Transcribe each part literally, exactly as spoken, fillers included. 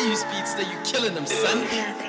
you speedster, you killing them, son.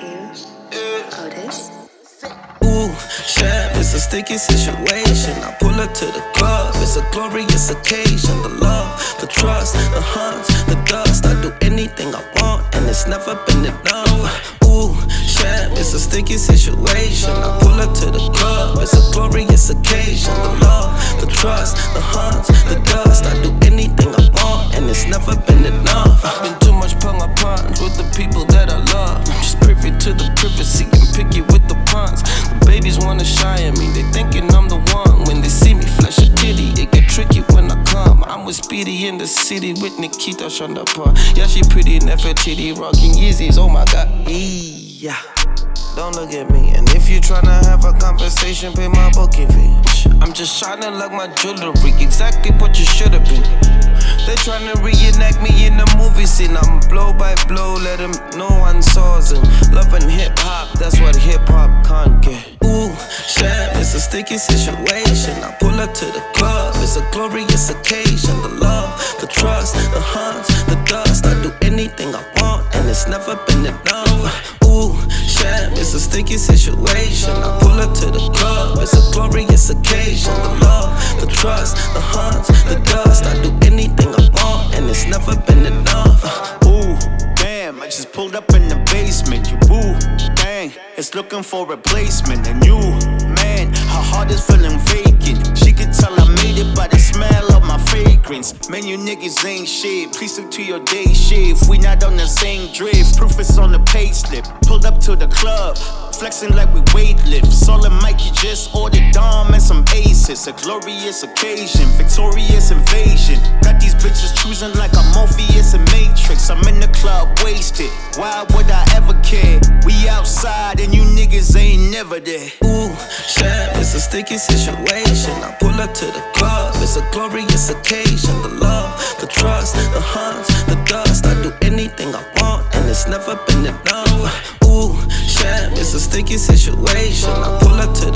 Ooh, shit, it's a sticky situation. I pull her to the club, it's a glorious occasion. The love, the trust, the hunts, the dust. I do anything I want, and it's never been enough. Ooh, shit, it's a sticky situation. I pull her to the club, it's a glorious occasion. The love, the trust, the hunts, the dust. I do anything I want, and it's never been enough. I've been too much pung upon with the people that I love. I'm just privy to the privacy and picky with the puns. The babies wanna shy at me, they thinking I'm the one. When they see me flash a titty, it get tricky when I come. I'm with Speedy in the city with Nikita Shondapur. Yeah, she pretty in F T D, rocking Yeezys, oh my god. Yeah. Don't look at me, and if you tryna have a conversation, pay my booking fee. I'm just shining like my jewelry, exactly what you should've been. They tryna reenact me in the movie scene. I'm blow by blow, let them no one saws it. Loving hip hop, that's what hip hop can't get. Ooh, shit, it's a sticky situation. I pull her to the club, it's a glorious occasion. The love, the trust, the hunts, the dust. I do anything I want, and it's never been enough. Ooh, shit, it's a sticky situation. I pull her to the club, it's a glorious occasion. The love, the trust, the hunts, the dust. I do anything I want, and it's never been enough. Ooh, damn, I just pulled up in the basement. You boo, dang, it's looking for replacement. And you, man, her heart is feeling vacant. She could tell I made it by the smell of my fragrance. Man, you niggas ain't shit. Please stick to your day shift. We not on the same drift. Proof is on the pay slip. Pulled up to the club, flexing like we weightlift. Solid Mike, you just ordered Dom and some aces. A glorious occasion, victorious invasion. Got these bitches choosing like I'm Morpheus and Matrix. I'm in the club wasted. Why would I ever care? We outside and you niggas ain't never there. Ooh, shit, it's a sticky situation. I pull her to the club, it's a glorious occasion. The love, the trust, the hunts, the dust. I do anything I want, and it's never been enough. Ooh, shit, it's a sticky situation. I pull her to